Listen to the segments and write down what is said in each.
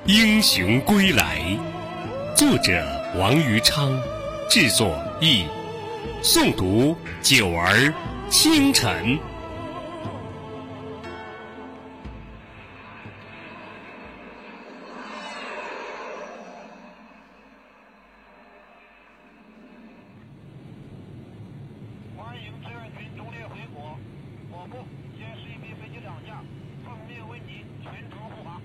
英雄归来，作者王余昌，制作易，诵读九儿清晨。 欢迎志愿军忠烈回国，我部歼11B飞机2架，奉命为您全程护航。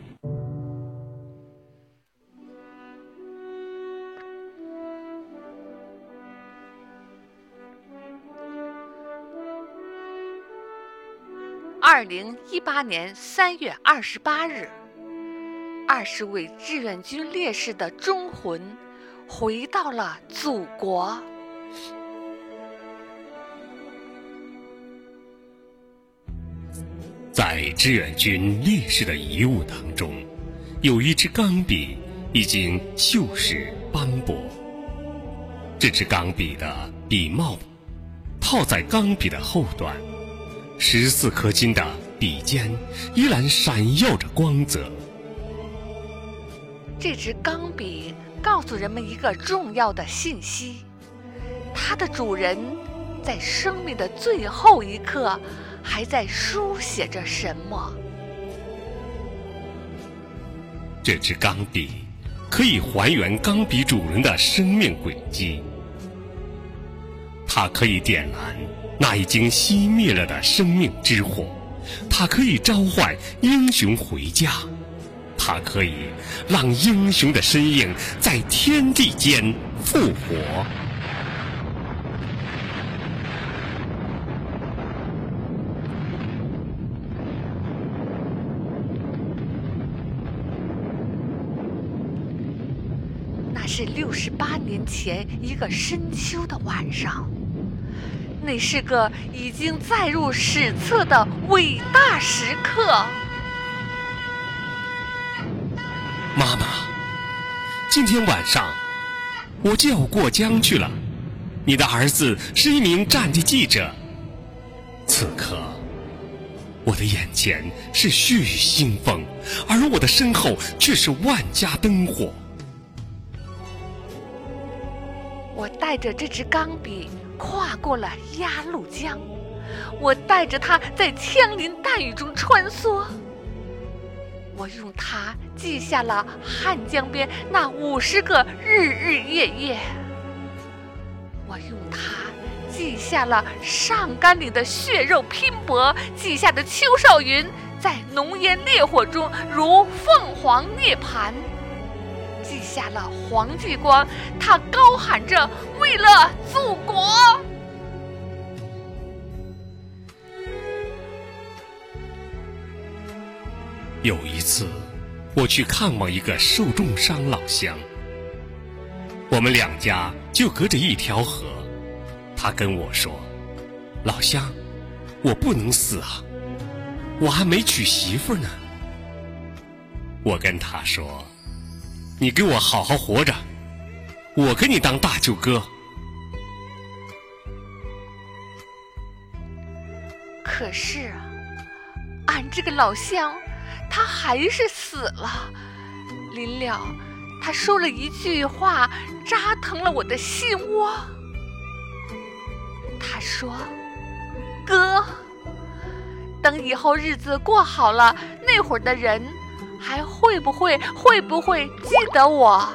2018年3月28日，20位志愿军烈士的忠魂回到了祖国。 在志愿军烈士的遗物当中，有一支钢笔已经锈蚀斑驳。这支钢笔的笔帽套在钢笔的后端，14颗金的笔尖依然闪耀着光泽。 这支钢笔告诉人们一个重要的信息：它的主人在生命的最后一刻还在书写着什么。 这支钢笔可以还原钢笔主人的生命轨迹，它可以点燃那已经熄灭了的生命之火，它可以召唤英雄回家，它可以让英雄的身影在天地间复活。 那是68年前一个深秋的晚上，那是个已经载入史册的伟大时刻。 妈妈，今天晚上我就要过江去了，你的儿子是一名战地记者。此刻我的眼前是血雨腥风，而我的身后却是万家灯火。 我带着这支钢笔跨过了鸭绿江，我带着它在枪林弹雨中穿梭，我用它记下了汉江边那50个日日夜夜，我用它记下了上甘岭的血肉拼搏，记下的邱少云在浓烟烈火中如凤凰涅槃，记下了黄继光，他高喊着为了祖国。 有一次我去看望一个受重伤老乡，我们两家就隔着一条河。他跟我说，老乡，我不能死啊，我还没娶媳妇呢。我跟他说，你给我好好活着，我给你当大舅哥。 可是俺这个老乡他还是死了，临了他说了一句话扎疼了我的心窝。他说，哥，等以后日子过好了，那会儿的人还会不会记得我？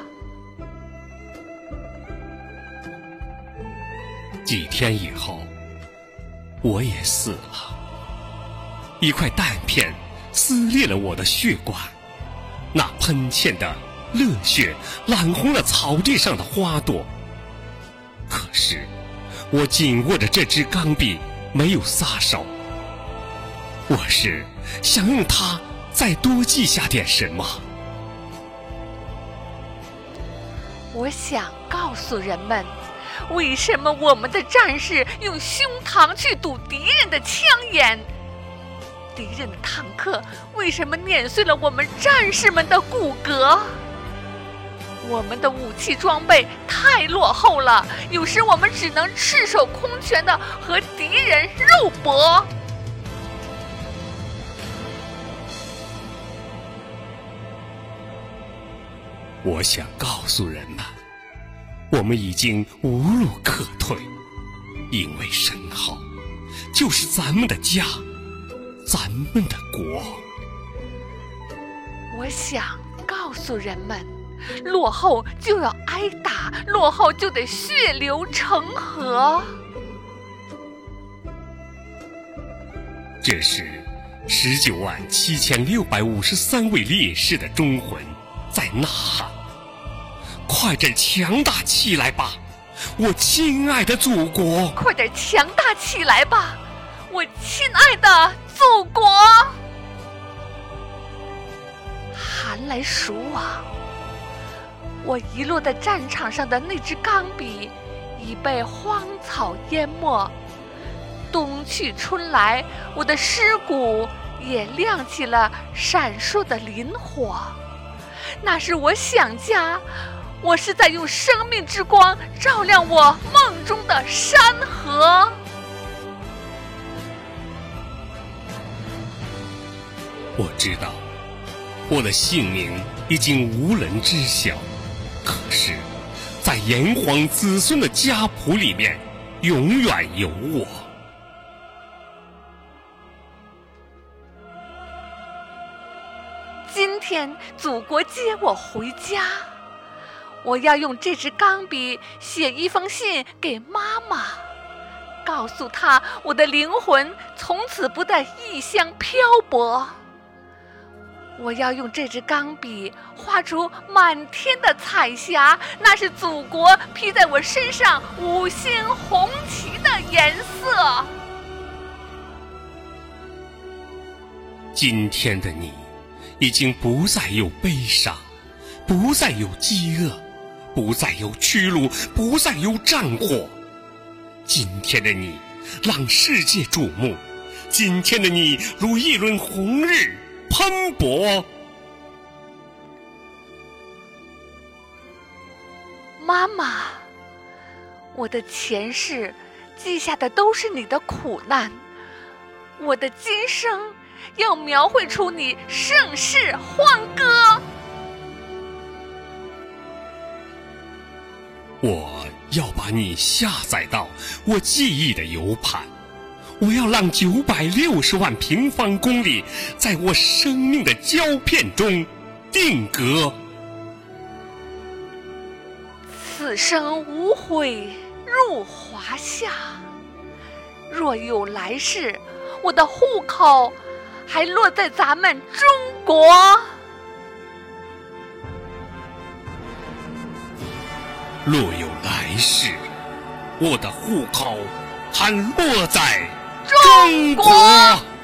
几天以后我也死了，一块弹片撕裂了我的血管，那喷溅的热血染红了草地上的花朵。可是我紧握着这支钢笔没有撒手，我是想用它再多记下点什么。 我想告诉人们，为什么我们的战士用胸膛去堵敌人的枪眼？敌人的坦克为什么碾碎了我们战士们的骨骼？我们的武器装备太落后了，有时我们只能赤手空拳地和敌人肉搏。 我想告诉人们，我们已经无路可退，因为申号就是咱们的家，咱们的国。 我想告诉人们，落后就要挨打，落后就得血流成河。 这是197653位烈士的忠魂在呐喊。快点强大起来吧，我亲爱的祖国！ 快点强大起来吧，我亲爱的祖国！寒来暑往，我遗落在战场上的那支钢笔已被荒草淹没。冬去春来，我的尸骨也亮起了闪烁的磷火。那是我想家，我是在用生命之光照亮我梦中的山河。 我知道我的姓名已经无人知晓，可是在炎黄子孙的家谱里面永远有我。 今天祖国接我回家，我要用这支钢笔写一封信给妈妈，告诉她我的灵魂从此不在异乡漂泊。我要用这支钢笔画出满天的彩霞，那是祖国披在我身上五星红旗的颜色。 今天的你已经不再有悲伤，不再有饥饿，不再有屈辱，不再有战火。今天的你让世界瞩目，今天的你如一轮红日喷薄。 妈妈，我的前世记下的都是你的苦难，我的今生要描绘出你盛世欢歌。 我要把你下载到我记忆的 U 盘，我要让960万平方公里在我生命的胶片中定格。 此生无悔入华夏，若有来世，我的户口还落在咱们中国。 若有来世，我的户口还落在中国。